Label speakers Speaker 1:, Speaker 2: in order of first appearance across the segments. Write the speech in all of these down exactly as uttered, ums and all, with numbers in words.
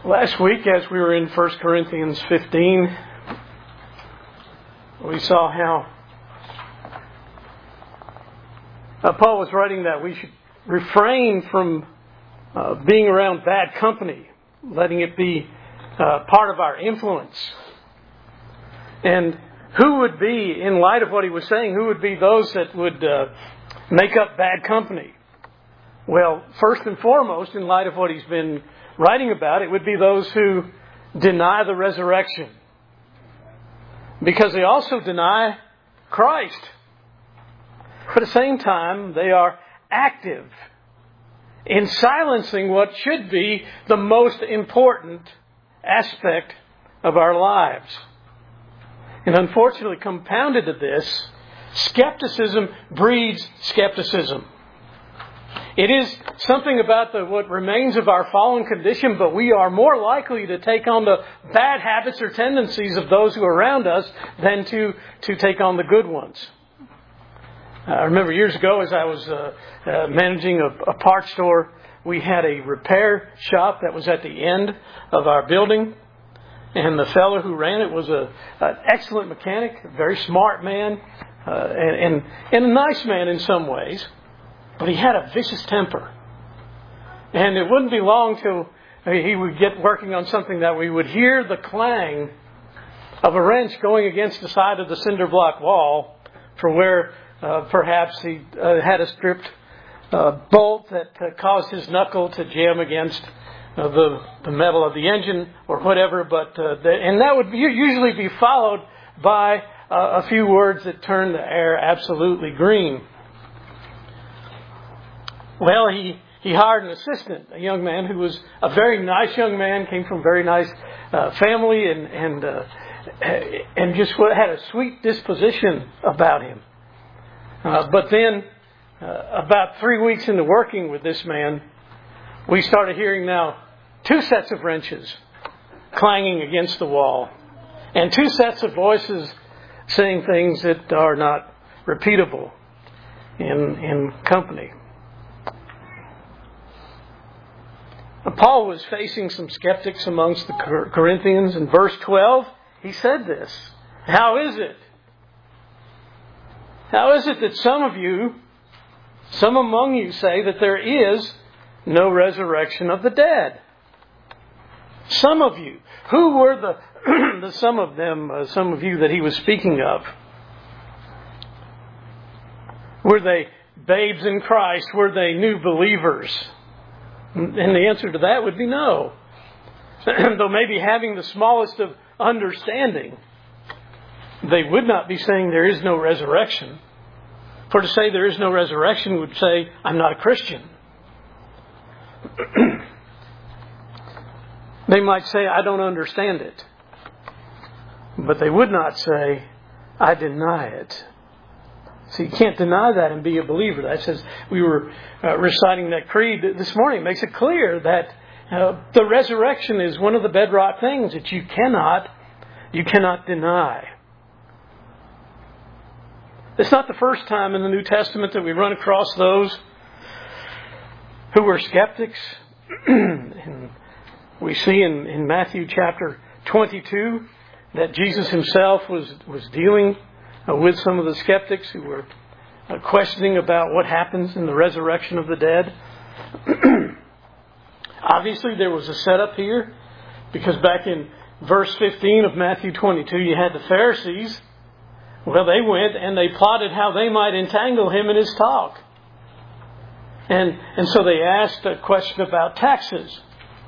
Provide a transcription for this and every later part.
Speaker 1: Last week, as we were in First Corinthians fifteen, we saw how uh, Paul was writing that we should refrain from uh, being around bad company, letting it be uh, part of our influence. And who would be, in light of what he was saying, who would be those that would uh, make up bad company? Well, first and foremost, in light of what he's been writing about, it would be those who deny the resurrection. Because they also deny Christ. But at the same time, they are active in silencing what should be the most important aspect of our lives. And unfortunately, compounded to this, skepticism breeds skepticism. It is something about the, what remains of our fallen condition, but we are more likely to take on the bad habits or tendencies of those who are around us than to, to take on the good ones. I remember years ago as I was uh, uh, managing a, a parts store, we had a repair shop that was at the end of our building. And the fellow who ran it was a, an excellent mechanic, a very smart man, uh, and, and, and a nice man in some ways. But he had a vicious temper. And it wouldn't be long till he would get working on something that we would hear the clang of a wrench going against the side of the cinder block wall for where uh, perhaps he uh, had a stripped uh, bolt that uh, caused his knuckle to jam against uh, the, the metal of the engine or whatever. But uh, the, and that would be, usually be followed by uh, a few words that turn the air absolutely green. Well, he, he hired an assistant, a young man who was a very nice young man, came from a very nice uh, family, and and uh, and just had a sweet disposition about him. Uh, but then, uh, about three weeks into working with this man, we started hearing now two sets of wrenches clanging against the wall, and two sets of voices saying things that are not repeatable in in company. Paul was facing some skeptics amongst the Corinthians. In verse twelve, he said this. How is it? How is it that some of you, some among you say that there is no resurrection of the dead? Some of you. Who were the, the some of them, uh, some of you that he was speaking of? Were they babes in Christ? Were they new believers? And the answer to that would be no. Though maybe having the smallest of understanding, they would not be saying there is no resurrection. For to say there is no resurrection would say, I'm not a Christian. They might say, I don't understand it. But they would not say, I deny it. So you can't deny that and be a believer. That says, we were uh, reciting that creed this morning. It makes it clear that uh, the resurrection is one of the bedrock things that you cannot, you cannot deny. It's not the first time in the New Testament that we run across those who were skeptics. And we see in, in Matthew chapter twenty-two that Jesus himself was, was dealing Uh, with some of the skeptics who were uh, questioning about what happens in the resurrection of the dead. Obviously, there was a setup here, because back in verse fifteen of Matthew twenty-two, you had the Pharisees. Well, they went and they plotted how they might entangle him in his talk. And, and so they asked a question about taxes.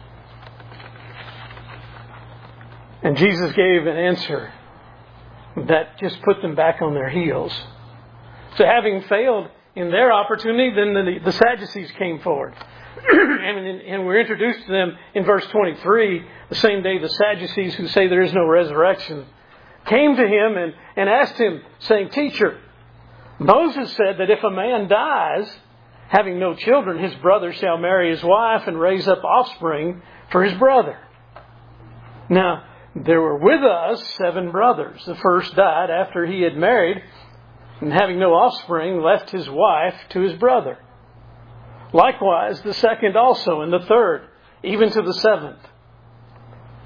Speaker 1: And Jesus gave an answer that just put them back on their heels. So having failed in their opportunity, then the, the Sadducees came forward. and, and we're introduced to them in verse twenty-three. The same day the Sadducees, who say there is no resurrection, came to him and, and asked him, saying, Teacher, Moses said that if a man dies, having no children, his brother shall marry his wife and raise up offspring for his brother. Now, there were with us seven brothers. The first died after he had married, and having no offspring, left his wife to his brother. Likewise, the second also, and the third, even to the seventh.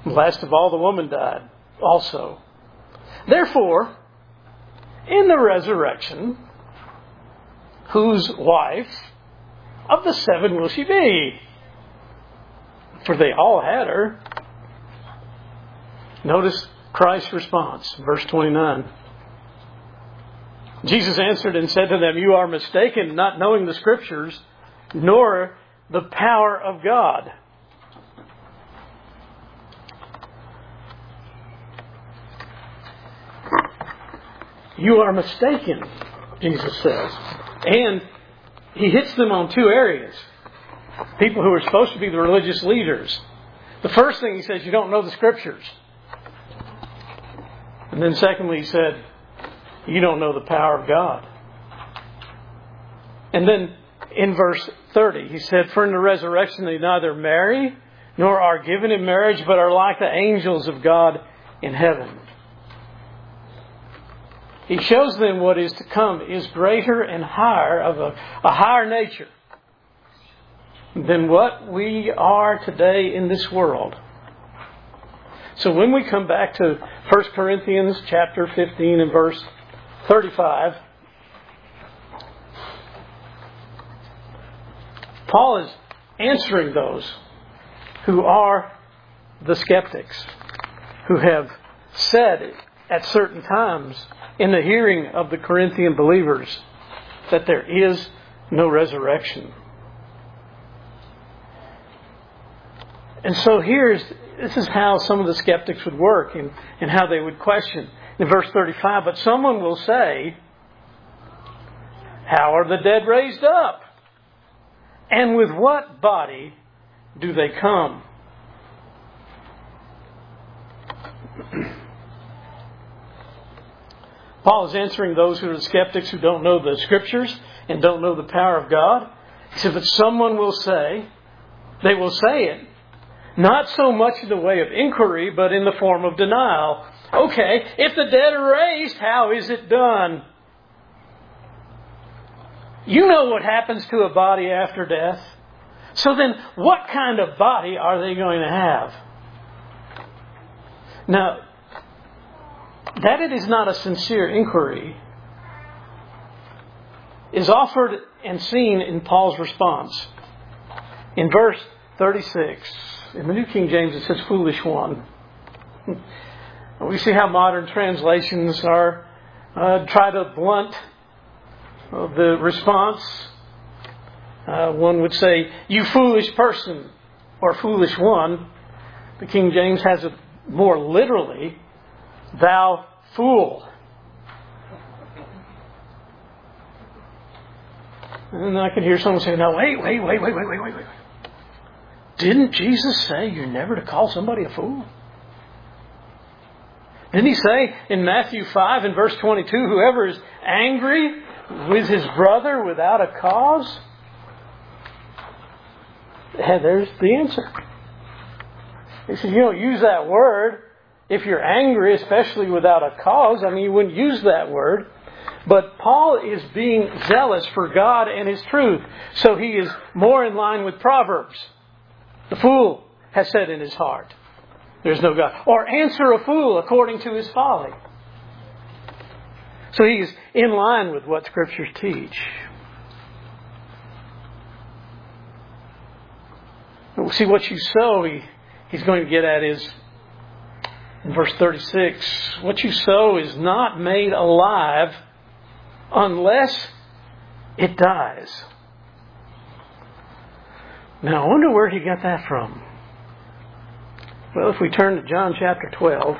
Speaker 1: Last of all, the woman died also. Therefore, in the resurrection, whose wife of the seven will she be? For they all had her. Notice Christ's response, verse twenty-nine. Jesus answered and said to them, "You are mistaken, not knowing the Scriptures, nor the power of God." You are mistaken, Jesus says. And He hits them on two areas. People who are supposed to be the religious leaders. The first thing He says, you don't know the Scriptures. And then secondly, He said, you don't know the power of God. And then in verse thirty, He said, for in the resurrection they neither marry nor are given in marriage, but are like the angels of God in heaven. He shows them what is to come is greater and higher, of a, a higher nature than what we are today in this world. So when we come back to First Corinthians chapter fifteen and verse thirty-five, Paul is answering those who are the skeptics, who have said at certain times in the hearing of the Corinthian believers that there is no resurrection. And so here's, this is how some of the skeptics would work and, and how they would question. In verse thirty-five, but someone will say, how are the dead raised up? And with what body do they come? Paul is answering those who are skeptics who don't know the Scriptures and don't know the power of God. He said, but someone will say, they will say it, not so much in the way of inquiry, but in the form of denial. Okay, if the dead are raised, how is it done? You know what happens to a body after death. So then, what kind of body are they going to have? Now, that it is not a sincere inquiry is offered and seen in Paul's response. In verse thirty-six, in the New King James, it says, foolish one. We see how modern translations are uh, try to blunt the response. Uh, one would say, you foolish person, or foolish one. The King James has it more literally, thou fool. And I can hear someone say, no, wait, wait, wait, wait, wait, wait, wait, wait. Didn't Jesus say you're never to call somebody a fool? Didn't He say in Matthew five and verse twenty-two, whoever is angry with his brother without a cause? Yeah, there's the answer. He said, you don't use that word if you're angry, especially without a cause. I mean, you wouldn't use that word. But Paul is being zealous for God and His truth. So he is more in line with Proverbs. The fool has said in his heart, there's no God. Or answer a fool according to his folly. So he is in line with what Scriptures teach. See, what you sow, he, he's going to get at is, in verse thirty-six, what you sow is not made alive unless it dies. Now, I wonder where he got that from. Well, if we turn to John chapter twelve.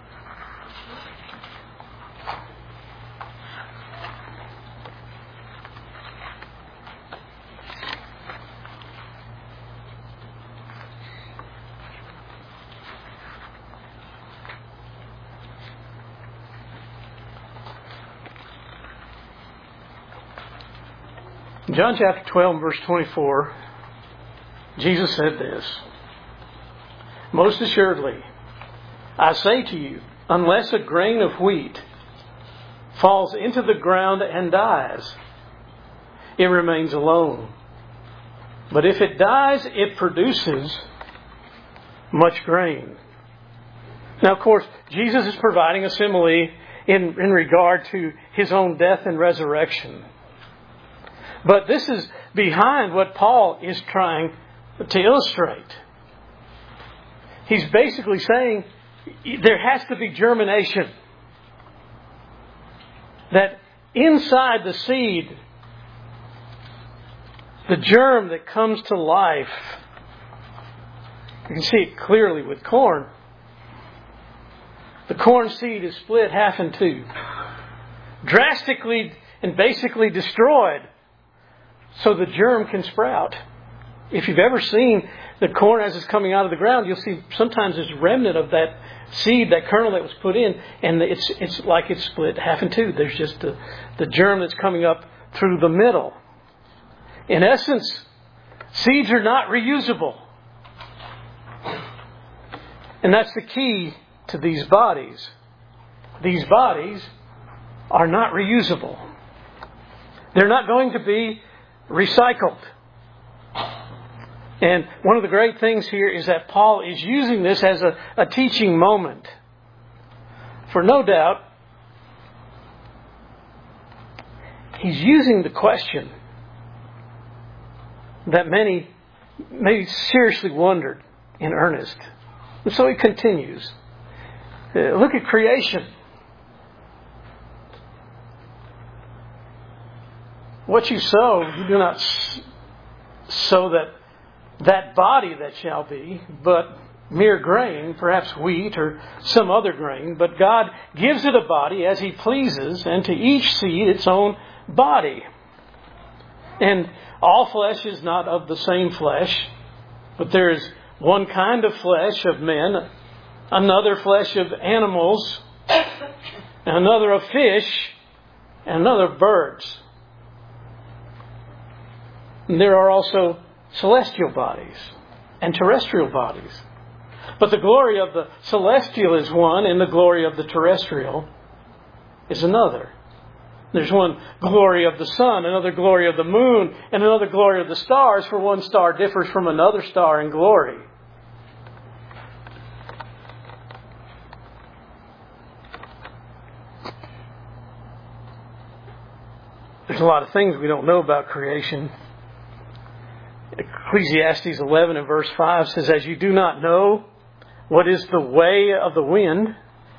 Speaker 1: John chapter twelve, verse twenty-four, Jesus said this, most assuredly, I say to you, unless a grain of wheat falls into the ground and dies, it remains alone. But if it dies, it produces much grain. Now, of course, Jesus is providing a simile in, in regard to His own death and resurrection. But this is behind what Paul is trying to illustrate. He's basically saying there has to be germination. That inside the seed, the germ that comes to life, you can see it clearly with corn. The corn seed is split half in two, drastically and basically destroyed, so the germ can sprout. If you've ever seen the corn as it's coming out of the ground, you'll see sometimes there's a remnant of that seed, that kernel that was put in, and it's it's like it's split half in two. There's just the, the germ that's coming up through the middle. In essence, seeds are not reusable. And that's the key to these bodies. These bodies are not reusable. They're not going to be recycled. And one of the great things here is that Paul is using this as a, a teaching moment. For no doubt, he's using the question that many maybe seriously wondered in earnest. And so he continues. Uh, look at creation. What you sow, you do not sow that that body that shall be, but mere grain, perhaps wheat or some other grain. But God gives it a body as He pleases, and to each seed its own body. And all flesh is not of the same flesh, but there is one kind of flesh of men, another flesh of animals, another of fish, and another of birds. And there are also celestial bodies and terrestrial bodies. But the glory of the celestial is one, and the glory of the terrestrial is another. There's one glory of the sun, another glory of the moon, and another glory of the stars, for one star differs from another star in glory. There's a lot of things we don't know about creation. Ecclesiastes eleven and verse five says, as you do not know what is the way of the wind,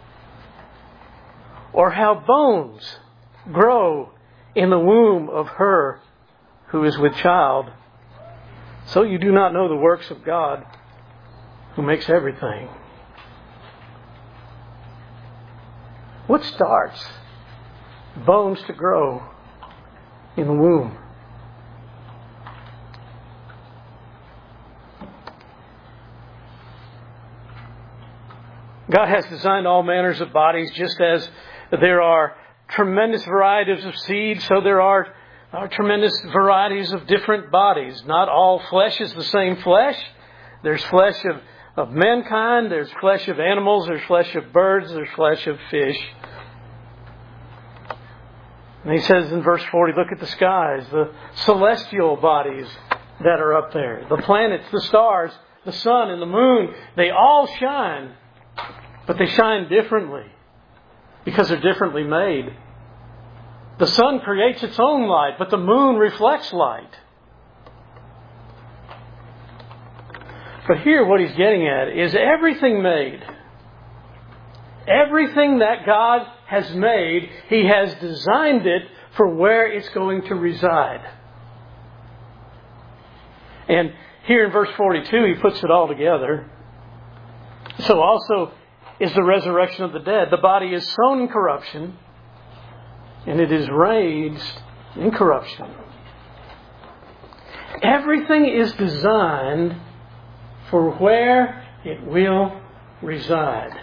Speaker 1: or how bones grow in the womb of her who is with child, so you do not know the works of God who makes everything. What starts bones to grow in the womb? God has designed all manners of bodies, just as there are tremendous varieties of seeds, so there are, are tremendous varieties of different bodies. Not all flesh is the same flesh. There's flesh of, of mankind, there's flesh of animals, there's flesh of birds, there's flesh of fish. And he says in verse forty, look at the skies, the celestial bodies that are up there. The planets, the stars, the sun and the moon, they all shine. But they shine differently because they're differently made. The sun creates its own light, but the moon reflects light. But here what he's getting at is everything made. Everything that God has made, He has designed it for where it's going to reside. And here in verse forty-two, he puts it all together. So also is the resurrection of the dead. The body is sown in corruption, and it is raised in corruption. Everything is designed for where it will reside.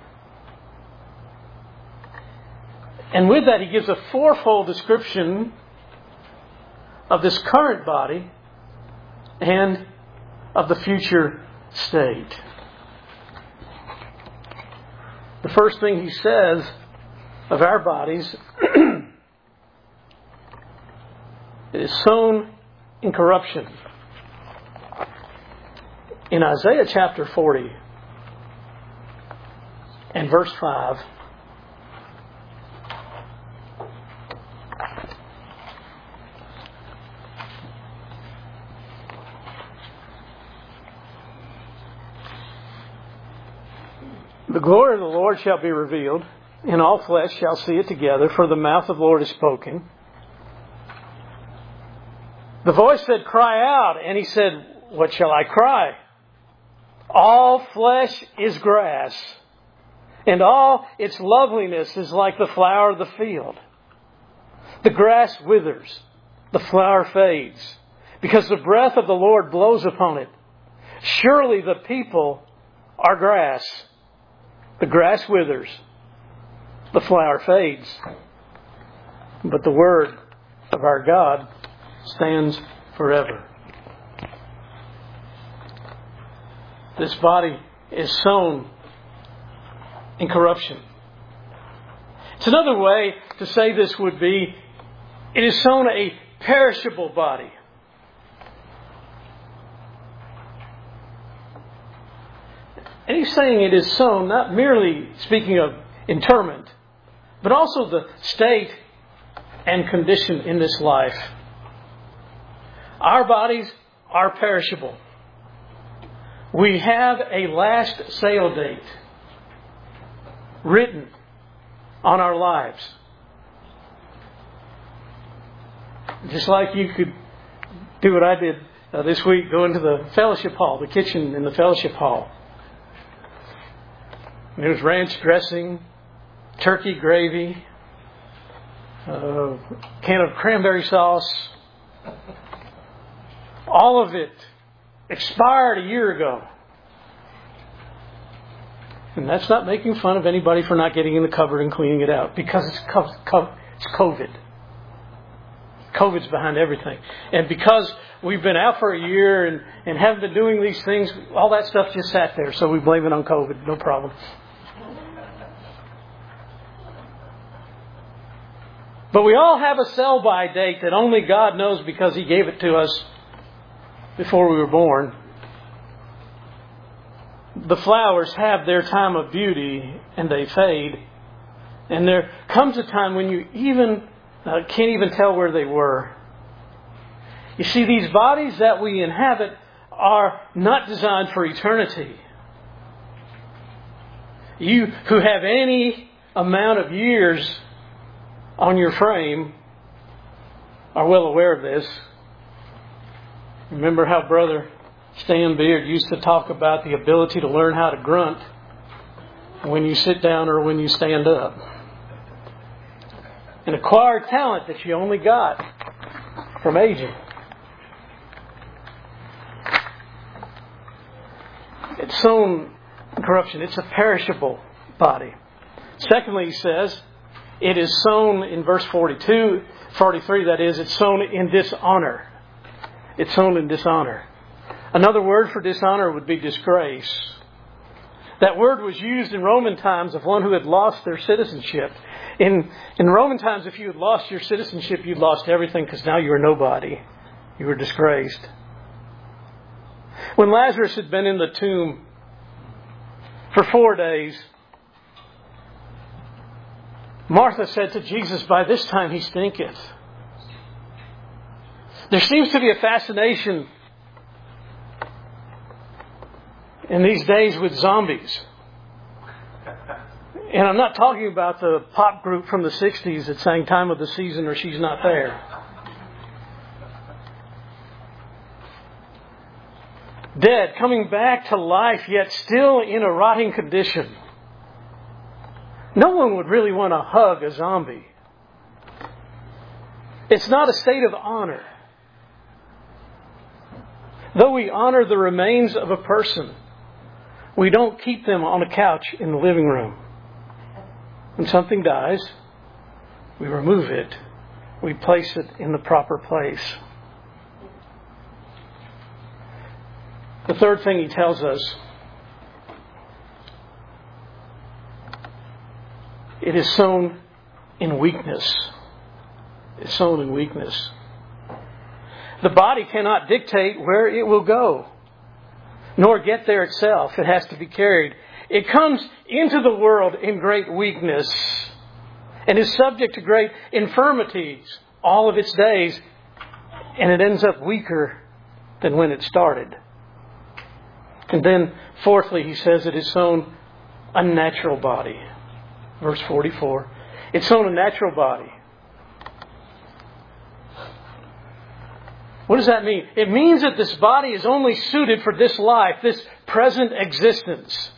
Speaker 1: And with that, he gives a fourfold description of this current body and of the future state. The first thing he says of our bodies is sown in corruption. In Isaiah chapter forty, and verse five. The glory of the Lord shall be revealed, and all flesh shall see it together, for the mouth of the Lord is spoken. The voice said, cry out. And he said, what shall I cry? All flesh is grass, and all its loveliness is like the flower of the field. The grass withers, the flower fades, because the breath of the Lord blows upon it. Surely the people are grass. The grass withers, the flower fades, but the word of our God stands forever. This body is sown in corruption. It's another way to say this would be, it is sown a perishable body. And he's saying it is sown, not merely speaking of interment, but also the state and condition in this life. Our bodies are perishable. We have a last sale date written on our lives. Just like you could do what I did uh, this week, go into the fellowship hall, the kitchen in the fellowship hall. There was ranch dressing, turkey gravy, a can of cranberry sauce. All of it expired a year ago. And that's not making fun of anybody for not getting in the cupboard and cleaning it out, because it's COVID. COVID's behind everything. And because we've been out for a year and, and haven't been doing these things, all that stuff just sat there. So we blame it on COVID. No problem. But we all have a sell-by date that only God knows, because He gave it to us before we were born. The flowers have their time of beauty and they fade. And there comes a time when you even uh, can't even tell where they were. You see, these bodies that we inhabit are not designed for eternity. You who have any amount of years on your frame are well aware of this. Remember how Brother Stan Beard used to talk about the ability to learn how to grunt when you sit down or when you stand up. An acquired talent that you only got from aging. It's sown corruption. It's a perishable body. Secondly, he says, it is sown in verse forty-two, forty-three, that is, it's sown in dishonor. It's sown in dishonor. Another word for dishonor would be disgrace. That word was used in Roman times of one who had lost their citizenship. In, in Roman times, if you had lost your citizenship, you'd lost everything, because now you were nobody. You were disgraced. When Lazarus had been in the tomb for four days, Martha said to Jesus, by this time he stinketh. There seems to be a fascination in these days with zombies. And I'm not talking about the pop group from the sixties that sang Time of the Season or She's Not There. Dead, coming back to life, yet still in a rotting condition. No one would really want to hug a zombie. It's not a state of honor. Though we honor the remains of a person, we don't keep them on a couch in the living room. When something dies, we remove it. We place it in the proper place. The third thing he tells us, it is sown in weakness. It's sown in weakness. The body cannot dictate where it will go, nor get there itself. It has to be carried. It comes into the world in great weakness and is subject to great infirmities all of its days. And it ends up weaker than when it started. And then, fourthly, he says it is sown a natural body. Verse forty-four. It's sown a natural body. What does that mean? It means that this body is only suited for this life, this present existence.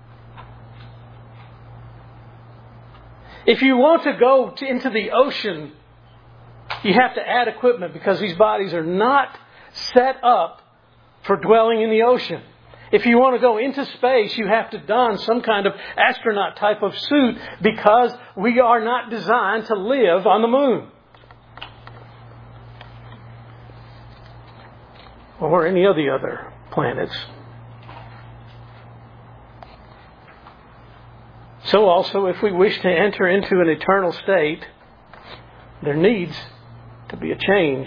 Speaker 1: If you want to go to, into the ocean, you have to add equipment because these bodies are not set up for dwelling in the ocean. If you want to go into space, you have to don some kind of astronaut type of suit because we are not designed to live on the moon. Or any of the other planets. So also, if we wish to enter into an eternal state, there needs to be a change.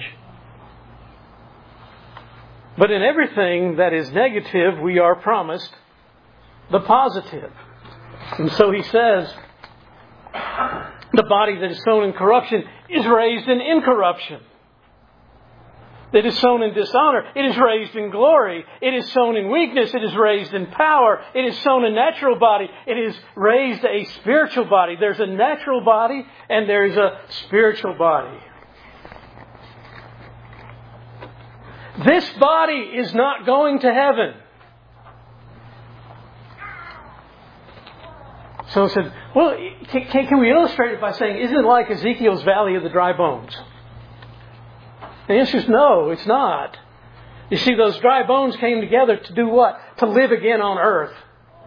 Speaker 1: But in everything that is negative, we are promised the positive. And so he says, the body that is sown in corruption is raised in incorruption. That is sown in dishonor, it is raised in glory. It is sown in weakness, it is raised in power. It is sown a natural body, it is raised a spiritual body. There's a natural body and there's a spiritual body. This body is not going to heaven. So I said, well, can, can we illustrate it by saying, isn't it like Ezekiel's Valley of the Dry Bones? The answer is no, it's not. You see, those dry bones came together to do what? To live again on earth.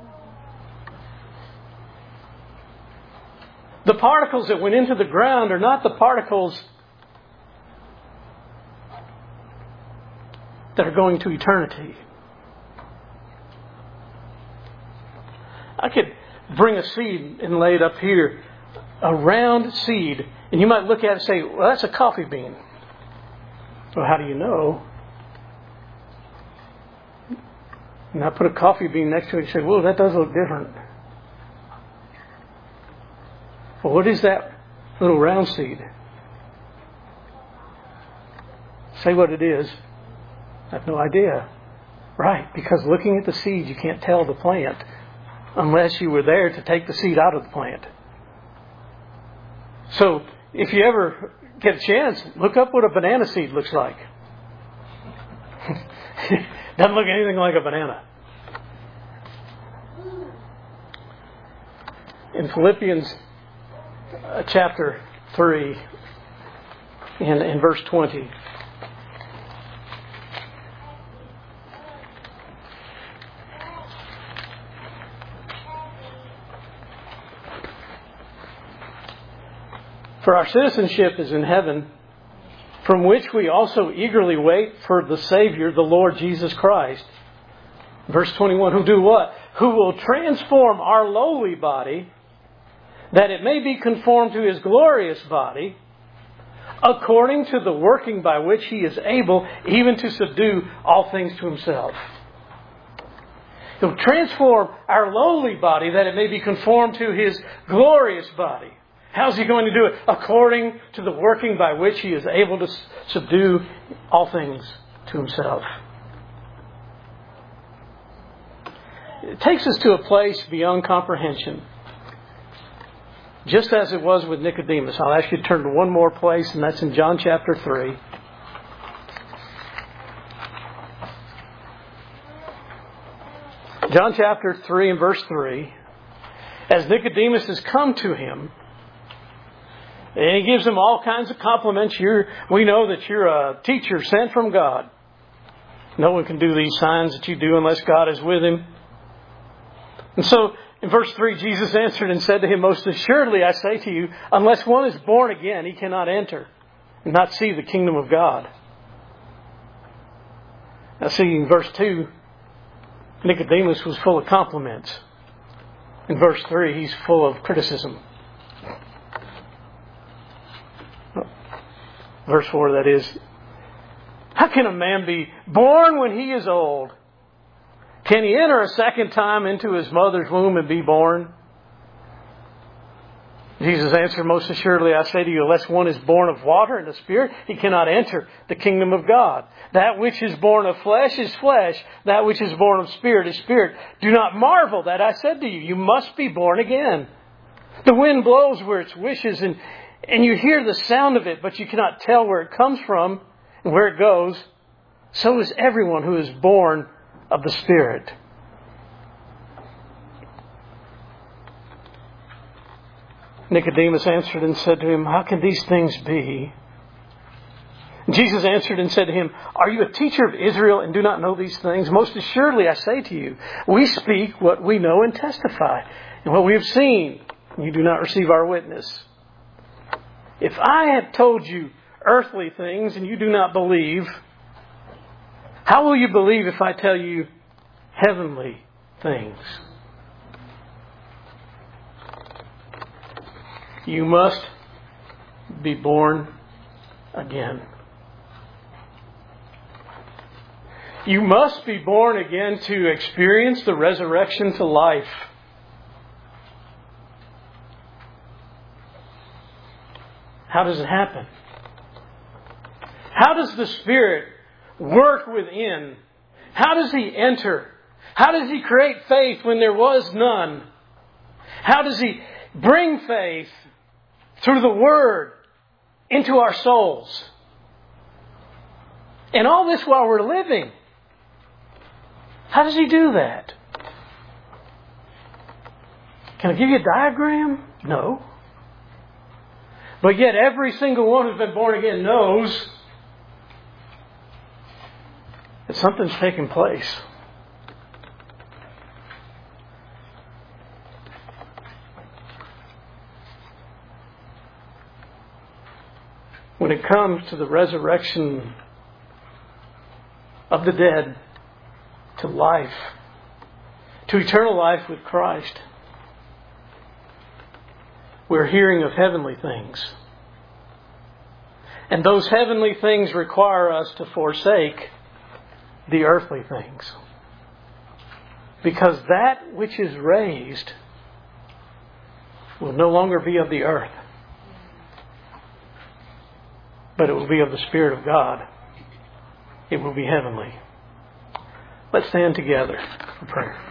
Speaker 1: The particles that went into the ground are not the particles that are going to eternity. I could bring a seed and lay it up here, a round seed, and you might look at it and say, well, that's a coffee bean. Well, how do you know? And I put a coffee bean next to it and say, well, that does look different. Well, what is that little round seed? Say what it is. I have no idea. Right, because looking at the seed, you can't tell the plant unless you were there to take the seed out of the plant. So, if you ever get a chance, look up what a banana seed looks like. Doesn't look anything like a banana. In Philippians uh, chapter three, in, in verse twenty, for our citizenship is in heaven, from which we also eagerly wait for the Savior, the Lord Jesus Christ. Verse twenty-one, who do what? Who will transform our lowly body, that it may be conformed to His glorious body, according to the working by which He is able even to subdue all things to Himself. He'll transform our lowly body, that it may be conformed to His glorious body. How's He going to do it? According to the working by which He is able to subdue all things to Himself. It takes us to a place beyond comprehension. Just as it was with Nicodemus. I'll ask you to turn to one more place, and that's in John chapter three. John chapter three and verse three. As Nicodemus has come to Him, and He gives him all kinds of compliments. You're, we know that you're a teacher sent from God. No one can do these signs that you do unless God is with him. And so, in verse three, Jesus answered and said to him, most assuredly I say to you, unless one is born again, he cannot enter and not see the kingdom of God. Now see, in verse two, Nicodemus was full of compliments. In verse three, he's full of criticism. Verse four, that is, how can a man be born when he is old? Can he enter a second time into his mother's womb and be born? Jesus answered, most assuredly, I say to you, unless one is born of water and the Spirit, he cannot enter the kingdom of God. That which is born of flesh is flesh. That which is born of Spirit is spirit. Do not marvel that I said to you, you must be born again. The wind blows where it wishes, and, and you hear the sound of it, but you cannot tell where it comes from and where it goes. So is everyone who is born of the Spirit. Nicodemus answered and said to him, how can these things be? Jesus answered and said to him, are you a teacher of Israel and do not know these things? Most assuredly I say to you, we speak what we know and testify, and what we have seen. You do not receive our witness. If I have told you earthly things and you do not believe, how will you believe if I tell you heavenly things? You must be born again. You must be born again to experience the resurrection to life. How does it happen? How does the Spirit work within? How does He enter? How does He create faith when there was none? How does He bring faith through the Word into our souls? And all this while we're living. How does He do that? Can I give you a diagram? No. But yet every single one who's been born again knows that something's taken place. When it comes to the resurrection of the dead to life, to eternal life with Christ, we're hearing of heavenly things. And those heavenly things require us to forsake the earthly things. Because that which is raised will no longer be of the earth, but it will be of the Spirit of God. It will be heavenly. Let's stand together for prayer.